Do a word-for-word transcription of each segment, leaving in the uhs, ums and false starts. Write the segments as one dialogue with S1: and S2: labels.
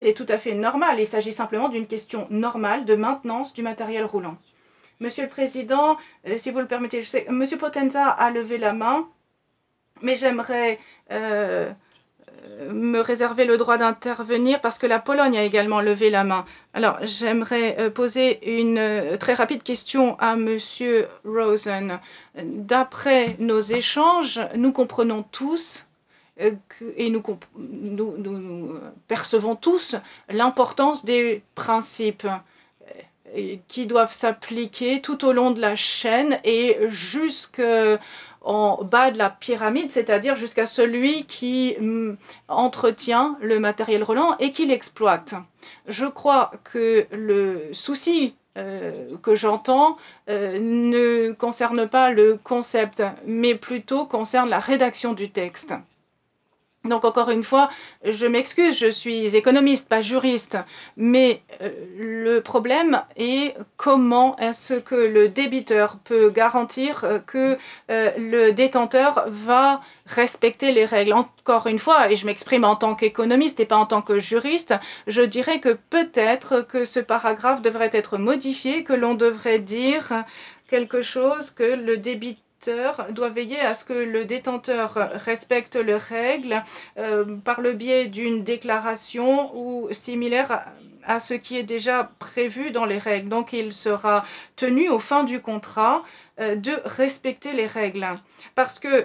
S1: C'est tout à fait normal. Il s'agit simplement d'une question normale de maintenance du matériel roulant. Monsieur le Président, euh, si vous le permettez, je sais, Monsieur Potenza a levé la main, mais j'aimerais euh, me réserver le droit d'intervenir parce que la Pologne a également levé la main. Alors, j'aimerais euh, poser une euh, très rapide question à Monsieur Rosen. D'après nos échanges, nous comprenons tous euh, que, et nous, nous, nous, nous percevons tous l'importance des principes qui doivent s'appliquer tout au long de la chaîne et jusqu'en bas de la pyramide, c'est-à-dire jusqu'à celui qui mm, entretient le matériel roulant et qui l'exploite. Je crois que le souci euh, que j'entends euh, ne concerne pas le concept, mais plutôt concerne la rédaction du texte. Donc encore une fois, je m'excuse, je suis économiste, pas juriste, mais euh, le problème est comment est-ce que le débiteur peut garantir euh, que euh, le détenteur va respecter les règles. Encore une fois, et je m'exprime en tant qu'économiste et pas en tant que juriste, je dirais que peut-être que ce paragraphe devrait être modifié, que l'on devrait dire quelque chose que le débiteur doit veiller à ce que le détenteur respecte les règles euh, par le biais d'une déclaration ou similaire à, à ce qui est déjà prévu dans les règles. Donc, il sera tenu au fin du contrat euh, de respecter les règles. Parce que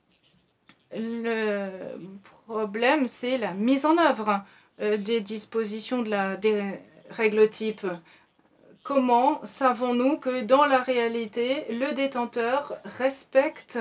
S1: le problème, c'est la mise en œuvre euh, des dispositions de la, des règles type. Comment savons-nous que dans la réalité, le détenteur respecte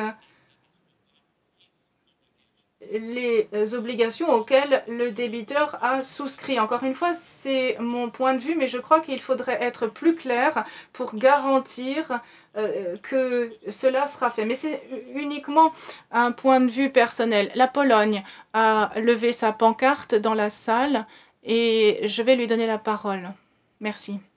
S1: les obligations auxquelles le débiteur a souscrit? Encore une fois, c'est mon point de vue, mais je crois qu'il faudrait être plus clair pour garantir euh, que cela sera fait. Mais c'est uniquement un point de vue personnel. La Pologne a levé sa pancarte dans la salle et je vais lui donner la parole. Merci.